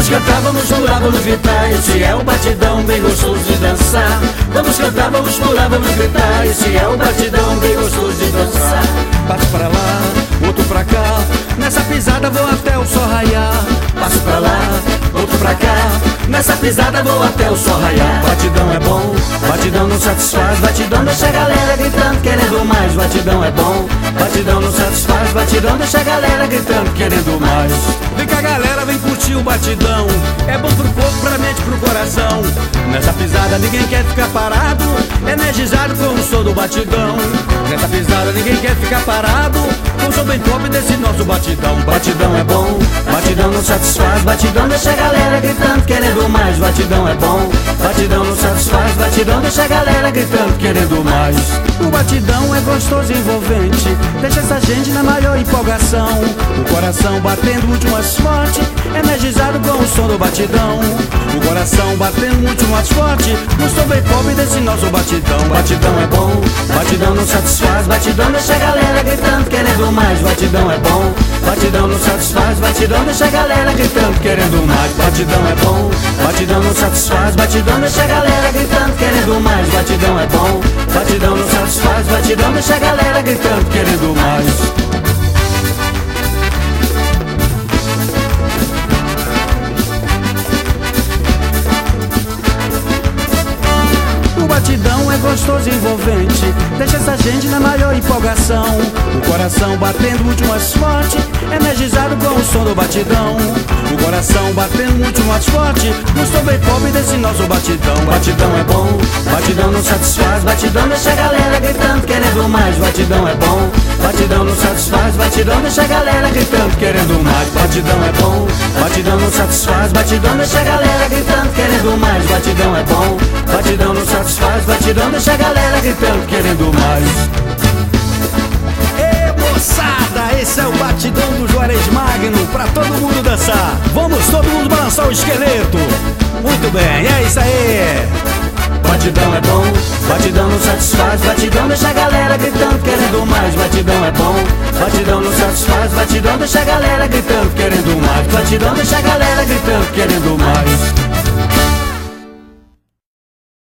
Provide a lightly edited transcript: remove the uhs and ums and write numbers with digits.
Vamos cantar, vamos pular, vamos gritar, esse é o batidão bem gostoso de dançar. Vamos cantar, vamos pular, vamos gritar, esse é o batidão bem gostoso de dançar. Passo pra lá, outro pra cá, nessa pisada vou até o sol raiar. Passo pra lá, outro pra cá, nessa pisada vou até o sol raiar. Batidão é bom, Batidão não satisfaz, batidão deixa a galera gritando querendo mais. Batidão é bom, batidão não satisfaz, batidão deixa a galera gritando querendo mais. vem cá galera, vem curtir o batidão. É bom pro corpo, pra mente, pro coração. Nessa pisada ninguém quer ficar parado, energizado com o som do batidão. Nessa pisada ninguém quer ficar parado, com o som bem top desse nosso batidão. Batidão é bom, batidão não satisfaz, batidão deixa a galera gritando querendo mais. Batidão é bom, batidão não satisfaz, batidão deixa a galera gritando querendo mais. O batidão é gostoso e envolvente, deixa essa gente na maior empolgação. O coração batendo muito mais forte, energizado com o som do batidão. O coração batendo muito mais forte, no som bem pop desse nosso batidão. Batidão é bom, batidão não satisfaz, batidão deixa a galera gritando querendo mais. Batidão é bom, batidão não satisfaz, batidão deixa a galera gritando querendo mais. Batidão é bom, batidão não satisfaz, batidão deixa a galera gritando querendo mais. Batidão é bom, batidão não satisfaz, batidão deixa a galera gritando querendo mais. Batidão é gostoso e envolvente, deixa essa gente na maior empolgação. O coração batendo muito mais forte, energizado com o som do batidão. O coração batendo muito mais forte, no som bem pop desse nosso batidão. Batidão é bom, batidão não satisfaz, batidão deixa a galera gritando querendo mais. Batidão é bom, batidão não satisfaz, batidão deixa a galera gritando querendo mais. Batidão é bom, batidão não satisfaz, batidão deixa a galera gritando querendo mais. Batidão é bom, batidão não satisfaz, batidão deixa a galera gritando querendo mais. Ê moçada, esse é o batidão do Juarez Magno, pra todo mundo dançar. Vamos todo mundo balançar o esqueleto. Muito bem, é isso aí. Batidão é bom, batidão não satisfaz, batidão deixa a galera gritando querendo mais. Batidão é bom, batidão não satisfaz, batidão deixa a galera gritando querendo mais. Batidão deixa a galera gritando querendo mais.